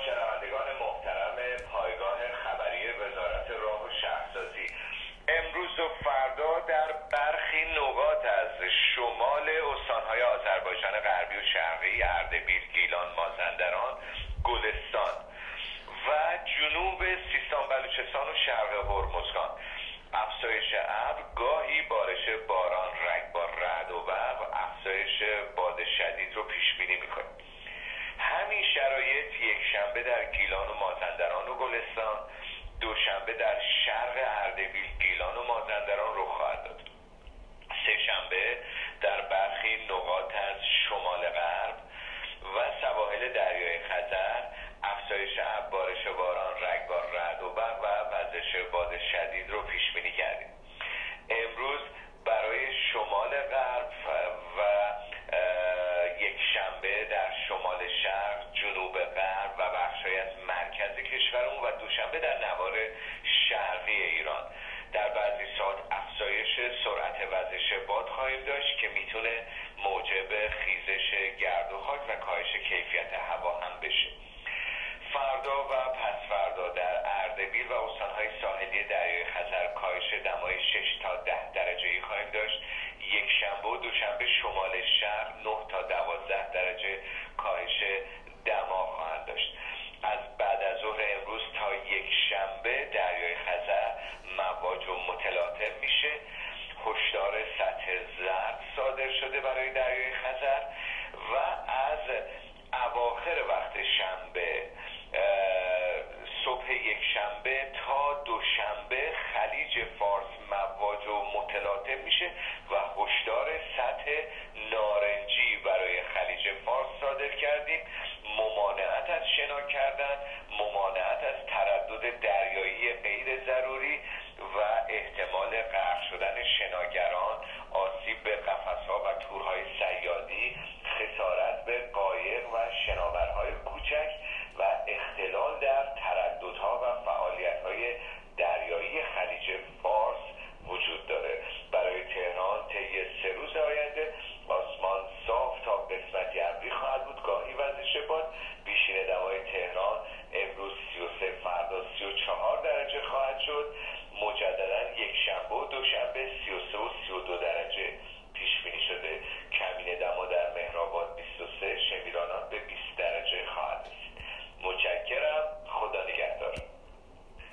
شنوندگان محترم پایگاه خبری وزارت راه و شهرسازی، امروز و فردا در برخی نقاط از شمال استانهای آذربایجان غربی و شرقی، اردبیل، گیلان، مازندران، گلستان و جنوب سیستان، بلوچستان و شرق هرمزگان افزایش ابر، گاهی بارش باران، رگبار، رعد و برق و افزایش باد شدید رو پیش بینی می‌کنیم. همین شرایط یک شنبه در گیلان و مازندران و گلستان، دوشنبه در شرق اردبیل، گیلان و مازندران رخ خواهد داد. سه شنبه در برخی نقاط از شمال غرب و سواحل دریای خزر افزایش ابر، بارش باران، رگبار، رعد و برق و وزش باد شدید رو پیش بینی کردیم. امروز برای شمال غرب و یک شنبه در شمال شرق، جنوب غرب و بخشی از مرکز کشورمون و دوشنبه در نوار شرقی ایران در بعضی ساعت افزایش سرعت وزش باد خواهیم داشت که میتونه موجب خیزش گرد و خاک و کاهش کیفیت هوا هم بشه. فردا و پس فردا در اردبیل و استانهای ساحلی دریای خزر کاهش دمای 6 تا 10 درجه‌ای خواهیم داشت. یک شنبه و دوشنبه شمال شرق 9 تا 12 درجه کاهش دما خواهند داشت. از بعد از ظهر امروز تا یک شنبه دریای خزر مواج و متلاطم میشه. هشدار سطح زرد صادر شده برای دریای خزر و از اواخر وقت شنبه، صبح یک شنبه تا دوشنبه خلیج فارس مواج و متلاطم میشه و هشدار سطح نارنجی برای خلیج فارس صادر کردیم. ممانعت از شنا کردن،